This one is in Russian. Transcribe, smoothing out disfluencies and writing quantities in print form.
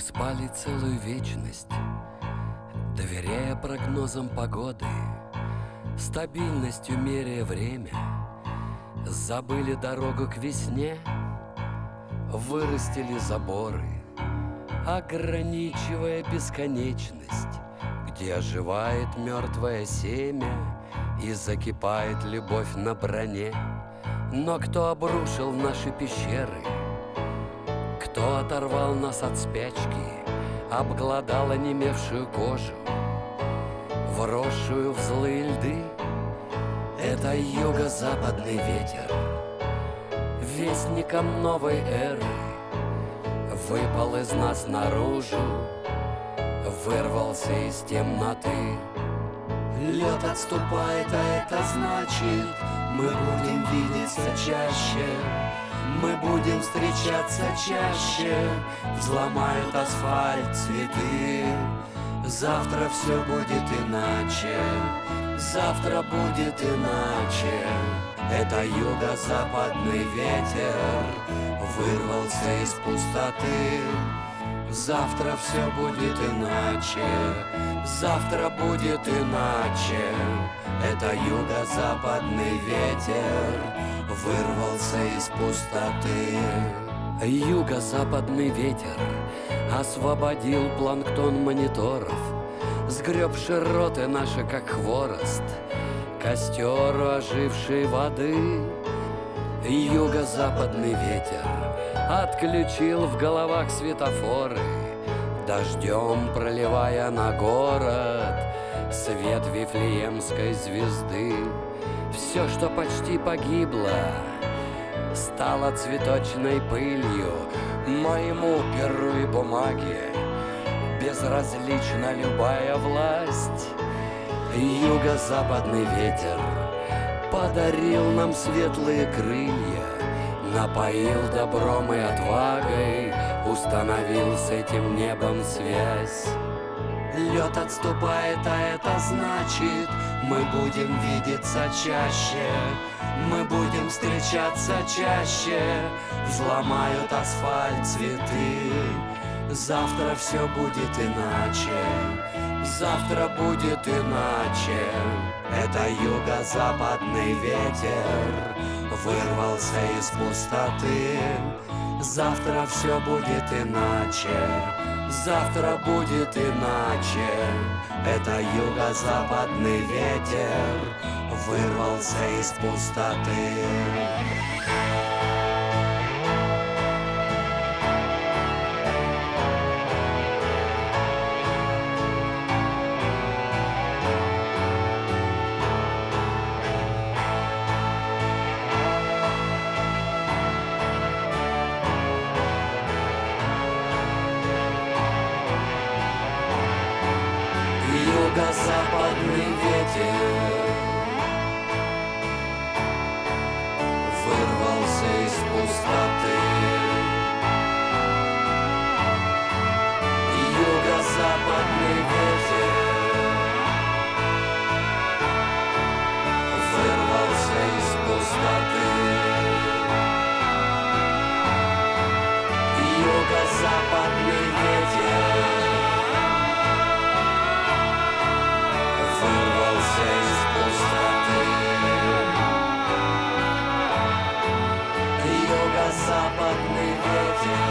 спали целую вечность, доверяя прогнозам погоды, стабильностью меряя время. Забыли дорогу к весне, вырастили заборы, ограничивая бесконечность, где оживает мертвое семя и закипает любовь на броне. Но кто обрушил наши пещеры? Кто оторвал нас от спячки, обглодал онемевшую кожу, вросшую в злые льды? Это юго-западный ветер, вестником новой эры, выпал из нас наружу, вырвался из темноты. Лед отступает, а это значит, мы будем видеться чаще, мы будем встречаться чаще. Взломают асфальт цветы, завтра все будет иначе, завтра будет иначе. Это юго-западный ветер вырвался из пустоты. Завтра все будет иначе, завтра будет иначе. Это юго-западный ветер вырвался из пустоты. Юго-западный ветер освободил планктон мониторов, сгреб широты наши, как хворост, костер ожившей воды. Юго-западный ветер отключил в головах светофоры, дождем проливая на город свет Вифлеемской звезды. Все, что почти погибло, стало цветочной пылью. Моему перу и бумаге безразлична любая власть. Юго-западный ветер подарил нам светлые крылья, напоил добром и отвагой, установил с этим небом связь. Лед отступает, а это значит, мы будем видеться чаще, мы будем встречаться чаще. Взломают асфальт цветы, завтра все будет иначе, завтра будет иначе. Это юго-западный ветер вырвался из пустоты. Завтра все будет иначе, завтра будет иначе. Это юго-западный ветер вырвался из пустоты. Юго-западный ветер вырвался из пустоты. Юго-западный ветер вырвался из пустоты. Юго-западный ветер вырвался из пустоты. Юго-западный ветер